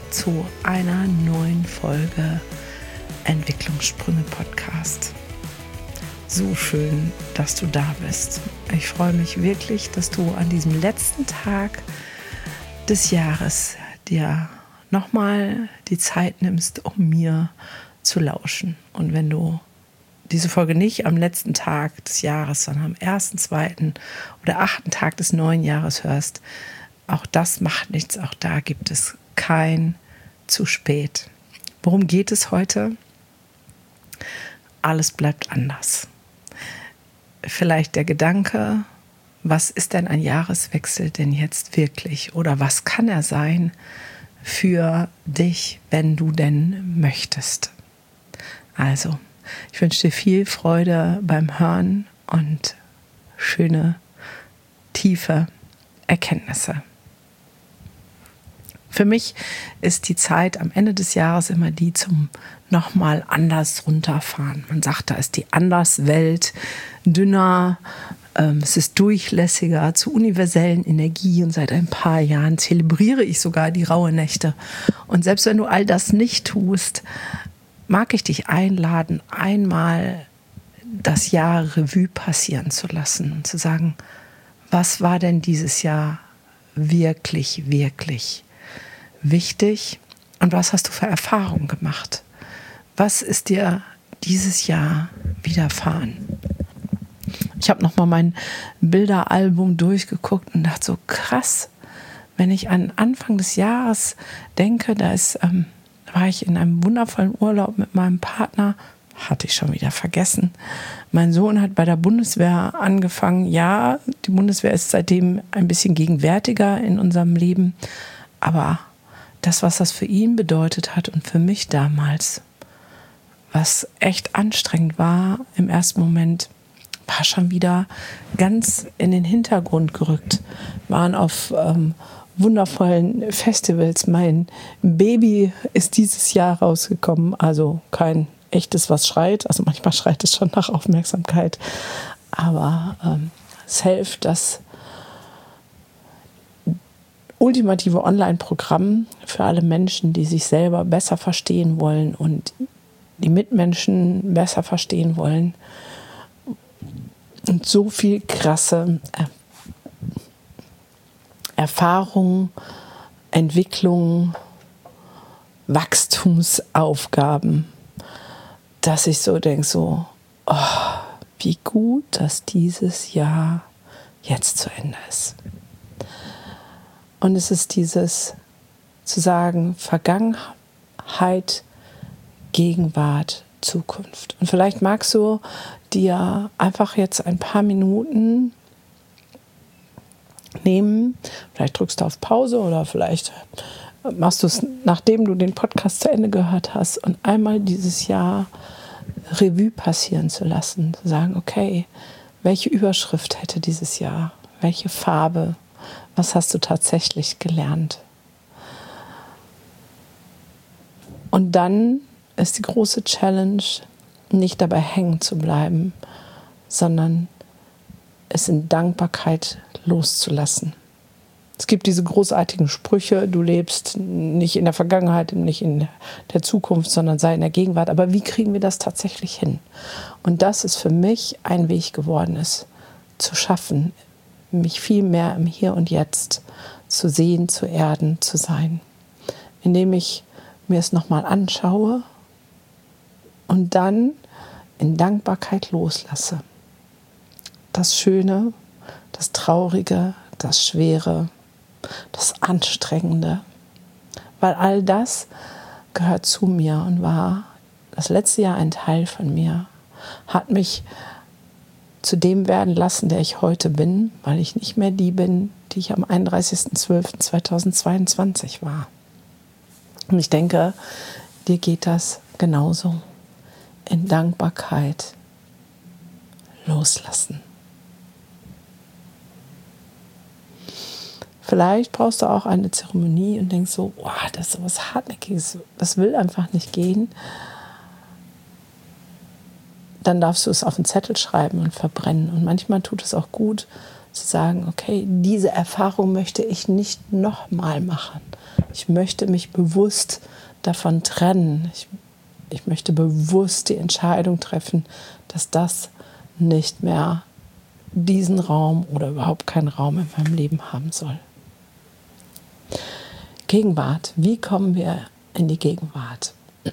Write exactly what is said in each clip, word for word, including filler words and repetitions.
zu einer neuen Folge Entwicklungssprünge Podcast. So schön, dass du da bist. Ich freue mich wirklich, dass du an diesem letzten Tag des Jahres dir nochmal die Zeit nimmst, um mir zu lauschen. Und wenn du diese Folge nicht am letzten Tag des Jahres, sondern am ersten, zweiten oder achten Tag des neuen Jahres hörst, auch das macht nichts. Auch da gibt es kein zu spät. Worum geht es heute? Alles bleibt anders. Vielleicht der Gedanke, was ist denn ein Jahreswechsel denn jetzt wirklich? Oder was kann er sein für dich, wenn du denn möchtest? Also, ich wünsche dir viel Freude beim Hören und schöne, tiefe Erkenntnisse. Für mich ist die Zeit am Ende des Jahres immer die zum nochmal anders runterfahren. Man sagt, da ist die Anderswelt dünner, ähm, es ist durchlässiger, zu universellen Energie, und seit ein paar Jahren zelebriere ich sogar die raue Nächte. Und selbst wenn du all das nicht tust, mag ich dich einladen, einmal das Jahr Revue passieren zu lassen und zu sagen, was war denn dieses Jahr wirklich, wirklich wichtig und was hast du für Erfahrungen gemacht? Was ist dir dieses Jahr widerfahren? Ich habe nochmal mein Bilderalbum durchgeguckt und dachte so, krass, wenn ich an Anfang des Jahres denke, da ist, ähm, war ich in einem wundervollen Urlaub mit meinem Partner, hatte ich schon wieder vergessen. Mein Sohn hat bei der Bundeswehr angefangen. Ja, die Bundeswehr ist seitdem ein bisschen gegenwärtiger in unserem Leben, aber das, was das für ihn bedeutet hat und für mich damals, was echt anstrengend war im ersten Moment, war schon wieder ganz in den Hintergrund gerückt. Wir waren auf ähm, wundervollen Festivals. Mein Baby ist dieses Jahr rausgekommen, also kein echtes, was schreit. Also manchmal schreit es schon nach Aufmerksamkeit. Aber ähm, Self, das ultimative Online-Programm für alle Menschen, die sich selber besser verstehen wollen und die Mitmenschen besser verstehen wollen. Und so viel krasse Erfahrungen, Entwicklungen, Wachstumsaufgaben, dass ich so denke, so, oh, wie gut, dass dieses Jahr jetzt zu Ende ist. Und es ist dieses zu sagen, Vergangenheit, Gegenwart, Zukunft. Und vielleicht magst du dir einfach jetzt ein paar Minuten nehmen, vielleicht drückst du auf Pause oder vielleicht machst du es, nachdem du den Podcast zu Ende gehört hast, und einmal dieses Jahr Revue passieren zu lassen, zu sagen, okay, welche Überschrift hätte dieses Jahr, welche Farbe, was hast du tatsächlich gelernt? Und dann ist die große Challenge, nicht dabei hängen zu bleiben, sondern es in Dankbarkeit loszulassen. Es gibt diese großartigen Sprüche, du lebst nicht in der Vergangenheit, nicht in der Zukunft, sondern sei in der Gegenwart. Aber wie kriegen wir das tatsächlich hin? Und das ist für mich ein Weg geworden, es zu schaffen, mich viel mehr im Hier und Jetzt zu sehen, zu erden, zu sein. Indem ich mir es nochmal anschaue und dann in Dankbarkeit loslasse. Das Schöne, das Traurige, das Schwere, das Anstrengende. Weil all das gehört zu mir und war das letzte Jahr ein Teil von mir, hat mich zu dem werden lassen, der ich heute bin, weil ich nicht mehr die bin, die ich am einunddreißigsten zwölften zweitausendzweiundzwanzig war. Und ich denke, dir geht das genauso. In Dankbarkeit loslassen. Vielleicht brauchst du auch eine Zeremonie und denkst so, oh, das ist so was Hartnäckiges, das will einfach nicht gehen. Dann darfst du es auf einen Zettel schreiben und verbrennen. Und manchmal tut es auch gut, zu sagen, okay, diese Erfahrung möchte ich nicht nochmal machen. Ich möchte mich bewusst davon trennen. Ich, ich möchte bewusst die Entscheidung treffen, dass das nicht mehr diesen Raum oder überhaupt keinen Raum in meinem Leben haben soll. Gegenwart. Wie kommen wir in die Gegenwart?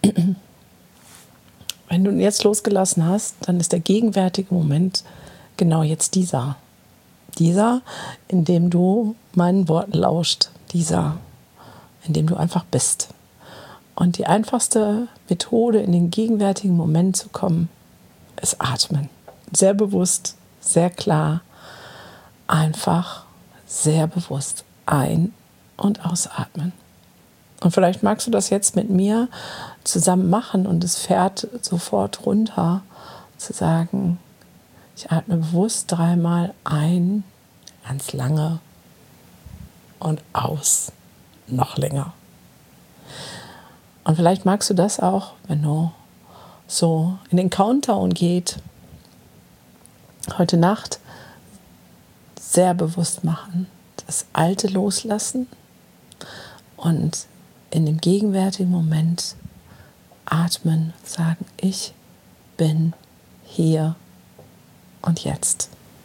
Wenn du ihn jetzt losgelassen hast, dann ist der gegenwärtige Moment genau jetzt dieser. Dieser, in dem du meinen Worten lauscht. Dieser, in dem du einfach bist. Und die einfachste Methode, in den gegenwärtigen Moment zu kommen, ist atmen. Sehr bewusst, sehr klar, einfach sehr bewusst ein- und ausatmen. Und vielleicht magst du das jetzt mit mir zusammen machen und es fährt sofort runter, zu sagen, ich atme bewusst dreimal ein, ganz lange und aus, noch länger. Und vielleicht magst du das auch, wenn du so in den Countdown geht, heute Nacht sehr bewusst machen, das Alte loslassen und in dem gegenwärtigen Moment atmen, sagen, ich bin hier und jetzt.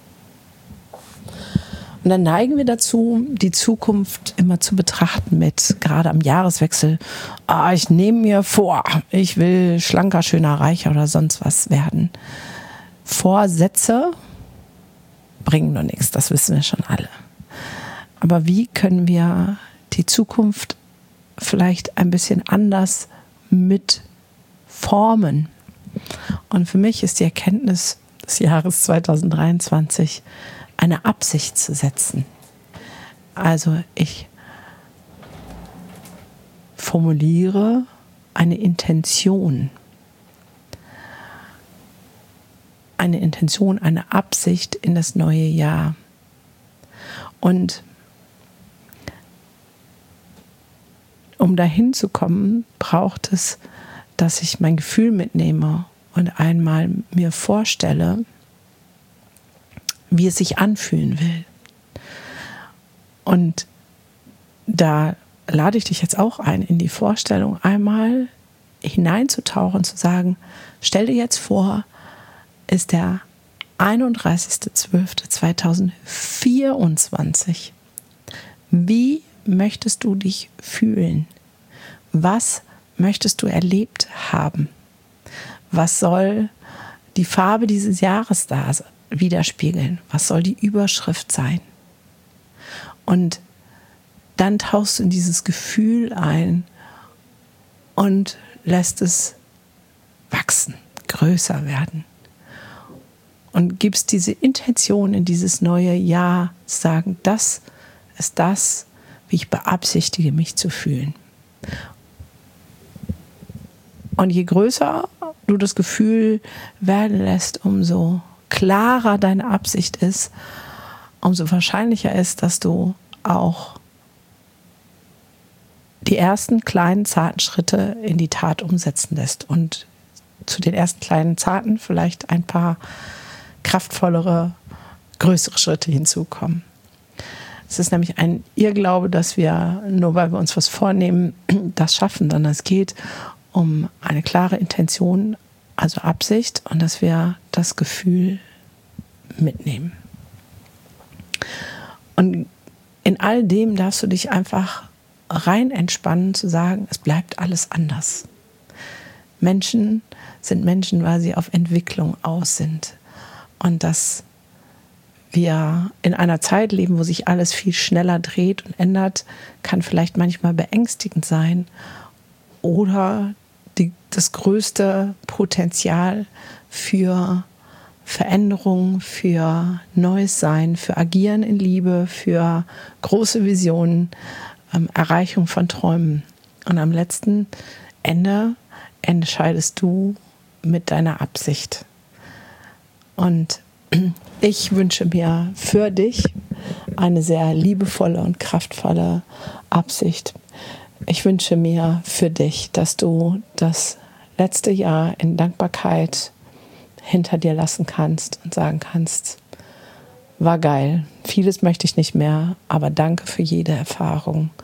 Und dann neigen wir dazu, die Zukunft immer zu betrachten mit, gerade am Jahreswechsel, ah, ich nehme mir vor, ich will schlanker, schöner, reicher oder sonst was werden. Vorsätze bringen nur nichts, das wissen wir schon alle. Aber wie können wir die Zukunft vielleicht ein bisschen anders mit formen? Und für mich ist die Erkenntnis des Jahres zwanzig dreiundzwanzig, eine Absicht zu setzen. Also ich formuliere eine Intention. Eine Intention, eine Absicht in das neue Jahr. Und um dahin zu kommen, braucht es, dass ich mein Gefühl mitnehme und einmal mir vorstelle, wie es sich anfühlen will. Und da lade ich dich jetzt auch ein, in die Vorstellung einmal hineinzutauchen, zu sagen, stell dir jetzt vor, ist der einunddreißigster zwölfter zweitausendvierundzwanzig. Wie möchtest du dich fühlen? Was möchtest du erlebt haben? Was soll die Farbe dieses Jahres da widerspiegeln? Was soll die Überschrift sein? Und dann tauchst du in dieses Gefühl ein und lässt es wachsen, größer werden. Und gibst diese Intention in dieses neue Jahr, sagen, das ist das, wie ich beabsichtige, mich zu fühlen. Und je größer du das Gefühl werden lässt, umso klarer deine Absicht ist, umso wahrscheinlicher ist, dass du auch die ersten kleinen, zarten Schritte in die Tat umsetzen lässt. Und zu den ersten kleinen, zarten vielleicht ein paar kraftvollere, größere Schritte hinzukommen. Es ist nämlich ein Irrglaube, dass wir, nur weil wir uns was vornehmen, das schaffen, sondern es geht um eine klare Intention, also Absicht, und dass wir das Gefühl mitnehmen. Und in all dem darfst du dich einfach rein entspannen, zu sagen, es bleibt alles anders. Menschen sind Menschen, weil sie auf Entwicklung aus sind. Und dass wir in einer Zeit leben, wo sich alles viel schneller dreht und ändert, kann vielleicht manchmal beängstigend sein oder die, das größte Potenzial für Veränderung, für Neues Sein, für Agieren in Liebe, für große Visionen, ähm, Erreichung von Träumen. Und am letzten Ende entscheidest du mit deiner Absicht. Und ich wünsche mir für dich eine sehr liebevolle und kraftvolle Absicht. Ich wünsche mir für dich, dass du das letzte Jahr in Dankbarkeit hinter dir lassen kannst und sagen kannst, war geil, vieles möchte ich nicht mehr, aber danke für jede Erfahrung.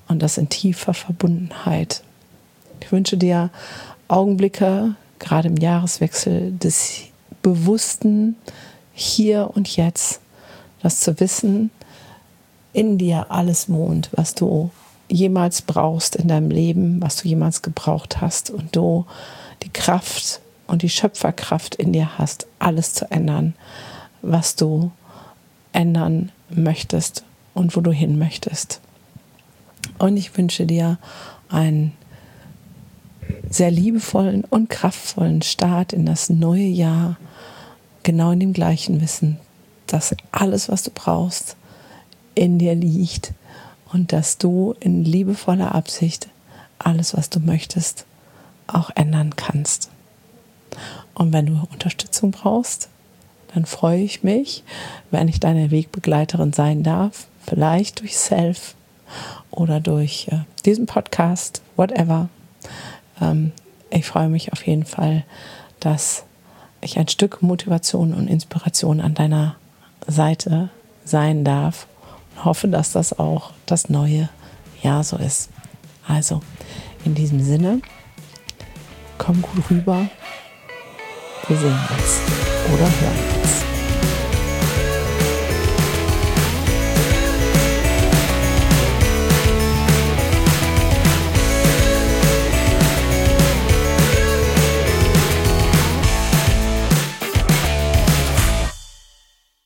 und das in tiefer Verbundenheit. Ich wünsche dir Augenblicke, gerade im Jahreswechsel, des bewussten Hier und Jetzt, das zu wissen, in dir alles wohnt, was du jemals brauchst in deinem Leben, was du jemals gebraucht hast und du die Kraft und die Schöpferkraft in dir hast, alles zu ändern, was du ändern möchtest und wo du hin möchtest. Und ich wünsche dir einen sehr liebevollen und kraftvollen Start in das neue Jahr, genau in dem gleichen Wissen, dass alles, was du brauchst, in dir liegt und dass du in liebevoller Absicht alles, was du möchtest, auch ändern kannst. Und wenn du Unterstützung brauchst, dann freue ich mich, wenn ich deine Wegbegleiterin sein darf, vielleicht durch Self oder durch äh, diesen Podcast, whatever. Ähm, ich freue mich auf jeden Fall, dass ich ein Stück Motivation und Inspiration an deiner Seite sein darf und hoffe, dass das auch das neue Jahr so ist. Also, in diesem Sinne, komm gut rüber. Wir sehen uns oder hören uns.